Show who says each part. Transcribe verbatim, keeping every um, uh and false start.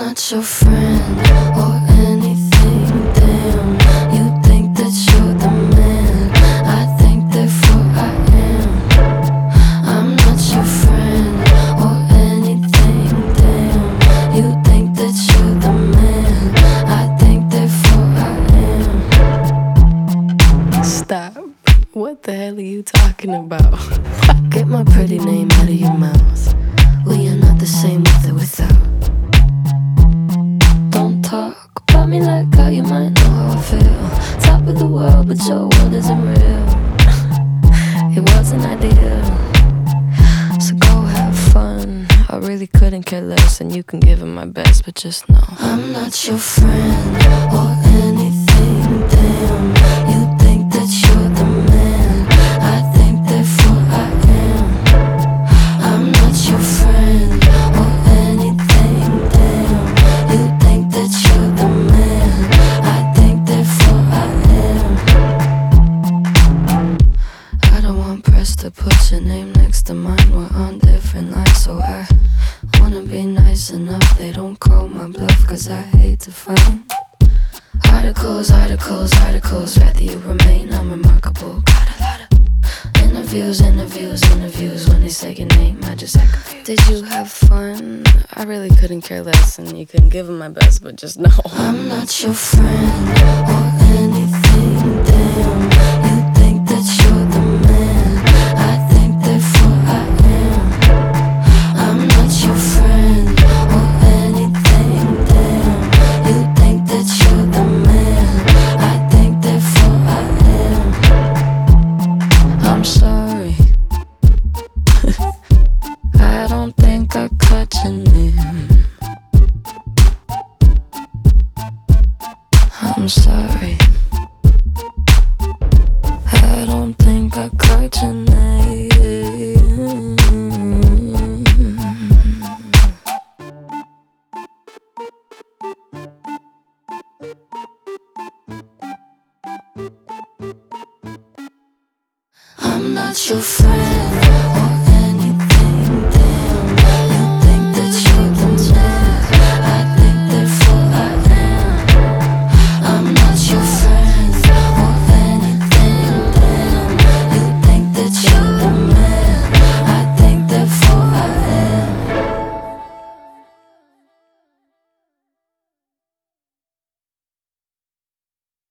Speaker 1: not your friend or anything, damn. You think that you're the man, I think therefore I am. I'm not your friend or anything, damn. You think that you're the man, I think therefore I am. Stop. What the hell are you talking about? Get my pretty name out of your mouth. We are not the same with or without. Don't talk about me like how you might know how I feel. Top of the world, but your world isn't real. It wasn't ideal, so go have fun. I really couldn't care less, and you can give it my best, but just know I'm not your friend or anything, damn. You think that you're the man, I think therefore I am. I'm not your friend or anything, damn. You think that you're the man, I think therefore I am. I don't want press to put your name next to mine. We're on different lines, so I wanna be nice enough they don't call my bluff, cause I hate to find articles, articles, articles. Rather you remain unremarkable. Got a lot of interviews, interviews, interviews. When they say your name, I just act confused. Did you have fun? I really couldn't care less, and you couldn't give them my best, but just know I'm not your friend or anything, damn. You think that you're the man, I think therefore I am. I'm not your friend or anything, damn. You think that you're the man, I think therefore I am. I'm sorry, I don't think I caught your name. I'm sorry, I don't think I caught your name. I'm not your friend